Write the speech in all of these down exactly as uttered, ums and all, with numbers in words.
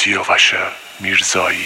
سیاوش میرزایی.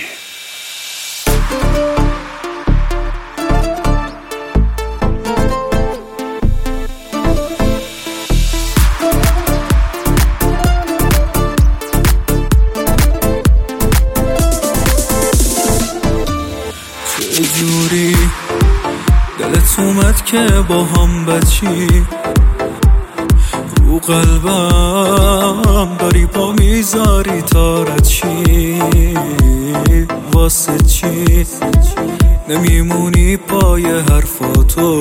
چجوری دلت اومد که با هم بچی، رو قلبم داری پا میذاری تا چی، واسه چی نمیمونی پای حرفاتو،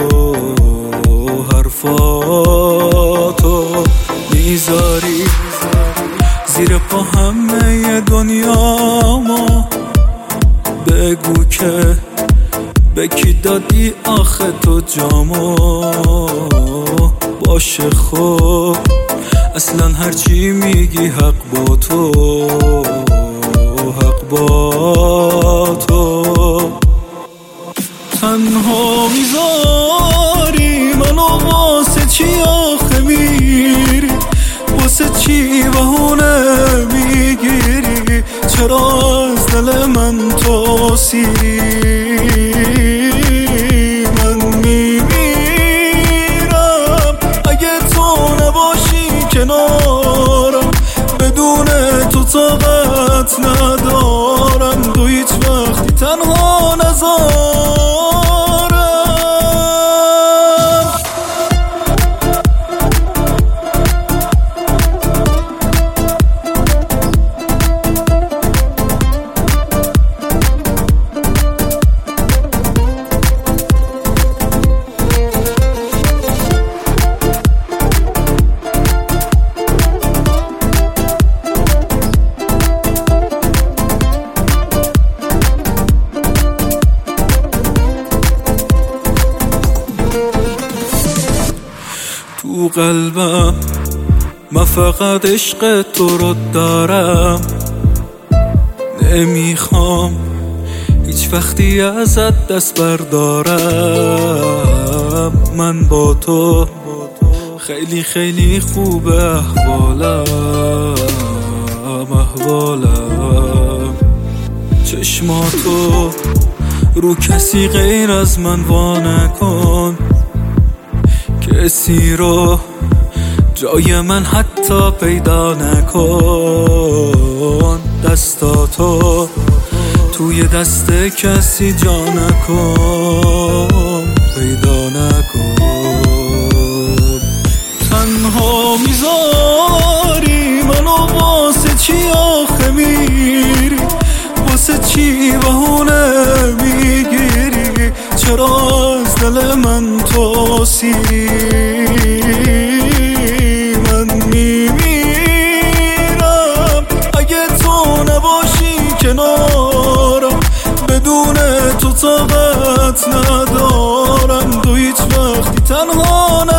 حرفاتو میذاری زیر پا همه دنیامو، بگو که به کی دادی آخه تو جامو، باشه خب اصلا هرچی میگی حق با تو، حق با تو. تنها میذاری منو واسه چی آخه میری، واسه چی بهونه میگیری، چرا از دل من تو سیری، من میمیرم اگه تو نباشی کنارم، بدون تو طاقت ندارم، تو هیچ وقتی تنها نذارم. تو قلبم من فقط عشق تو رو دارم، نمیخوام هیچ وقتی ازت دست بردارم، من با تو خیلی خیلی خوبه احوالم، احوالم چشماتو رو کسی غیر از من وا نکن، کسی رو جای من حتی پیدا نکن، دستاتو توی دست کسی جا نکن، پیدا نکن. تنها میذاری منو واسه چی آخه میری، واسه چی بهونه میگیری، چرا از دل من تو سیری، من میمیرم اگه تو نباشی کنارم، بدون تو طاقت ندارم، تو هیچ وقتی تنها